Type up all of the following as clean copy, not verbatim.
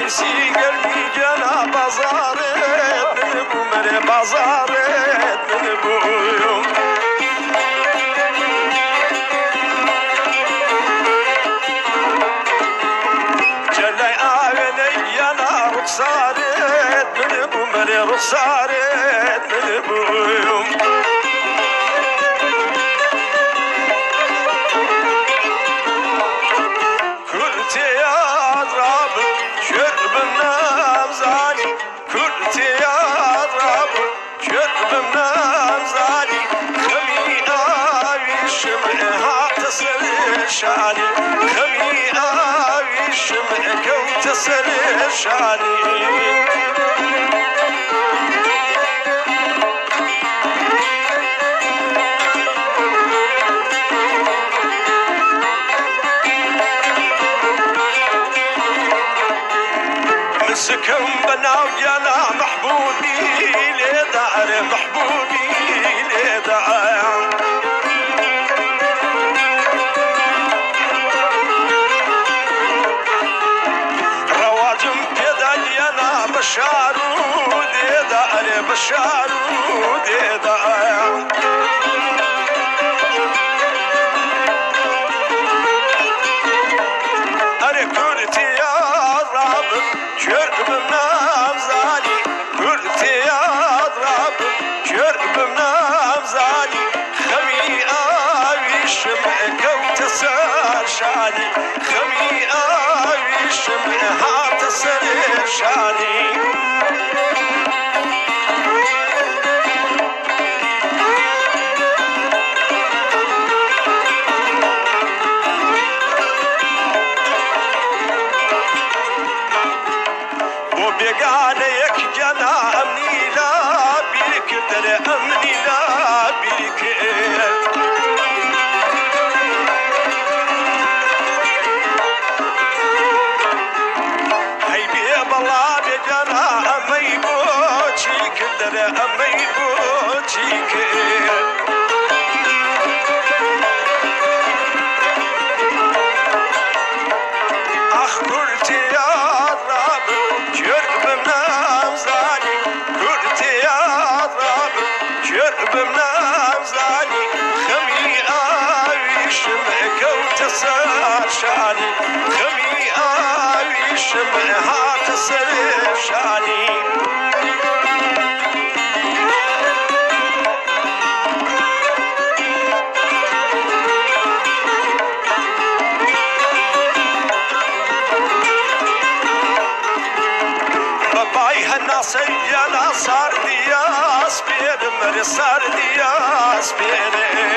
سی گرمی جنا بازارت من بو مره بازارت من بویم جلای آینه یانا رخسارت من بو مره رخسارت من بویم شاني خمي آوي شمعك وتسر شاني مسكم بناو جانا محبوبي لدار محبوبي لدار بشارو ديدا بشارو ديدا أري كرتي يا رب شرب منام زاني كرتي يا رب شرب منام زاني خمي آوي شمعك وتسر شاني خمي آوي شمعها تسر شاني بيقانيك جنا أمني لا بيك در أمني لا بيك هاي بيب الله بجنا أمي بوشيك در أمي بوشيك أخ قلت يا رب شرب منام زاني قلت يا رب شرب منام زاني خمي آوي شمعك وتسر شاني خمي آوي شمعها تسر شاني سيانا صار دياس بير مر صار دياس بير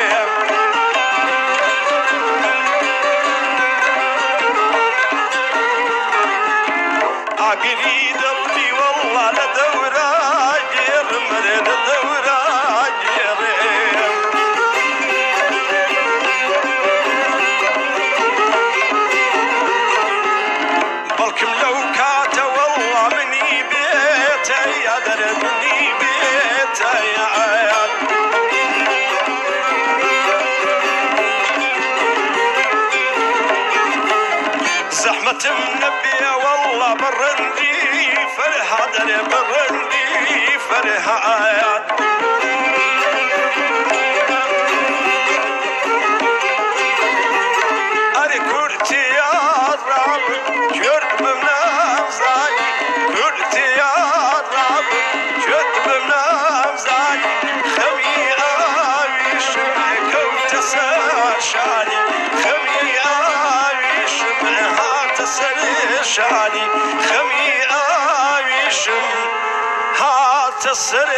عقلي دلبي والله لدورا جير مر لدورا جير بلكم لو كات والله مني يا دربني بيت يا عيال زحمة النبي والله برندي فرحة در برندي فرحة عيال أري كرتي يا رب شرب منام زاني كرتي يا رب شرب منام زاني خمي آوي شمعك وتسر شاني خمي آوي شمعها تسر شاني خمي آوي شمعها تسر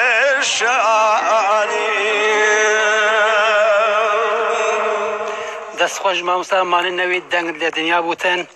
شاني دەست خۆش مامۆستا مانە نەوێت دەنگ لە دنیا بوتن